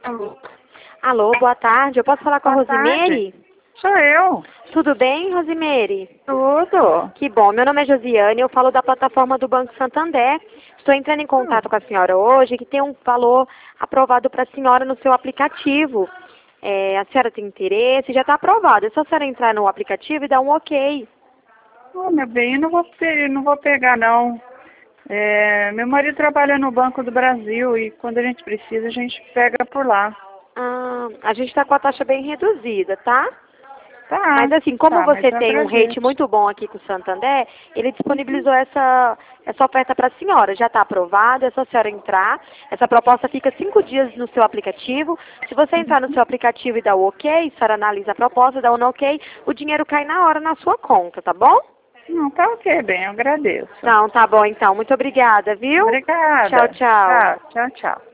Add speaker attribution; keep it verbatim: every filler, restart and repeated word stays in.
Speaker 1: Alô? Alô, boa tarde. Eu posso falar com a
Speaker 2: Boa
Speaker 1: Rosimeire?
Speaker 2: tarde. Sou eu.
Speaker 1: Tudo bem, Rosimeire?
Speaker 2: Tudo.
Speaker 1: Que bom. Meu nome é Josiane, eu falo da plataforma do Banco Santander. Estou entrando em contato
Speaker 2: Hum.
Speaker 1: com a senhora hoje, que tem um valor aprovado para a senhora no seu aplicativo. É, a senhora tem interesse? Já está aprovado. É só a senhora entrar no aplicativo e dar um ok.
Speaker 2: Oh, meu bem, eu não vou, pe- não vou pegar, não. É, meu marido trabalha no Banco do Brasil e quando a gente precisa, a gente pega por lá.
Speaker 1: Ah, a gente está com a taxa bem reduzida, tá?
Speaker 2: Tá,
Speaker 1: Mas assim, como
Speaker 2: tá, mas
Speaker 1: você
Speaker 2: eu
Speaker 1: tem um rate
Speaker 2: agradeço.
Speaker 1: muito bom aqui com o Santander, ele
Speaker 2: Uhum.
Speaker 1: disponibilizou essa, essa oferta para a senhora. Já está aprovado, é só a senhora entrar. Essa proposta fica cinco dias no seu aplicativo. Se você entrar no seu aplicativo e dar o ok, a senhora analisa a proposta, dá um ok, o dinheiro cai na hora na sua conta, tá bom?
Speaker 2: Não, tá ok, bem, eu agradeço.
Speaker 1: Então, tá bom então. Muito obrigada, viu? Tchau,
Speaker 2: Obrigada.
Speaker 1: tchau.
Speaker 2: Tchau, tchau, tchau.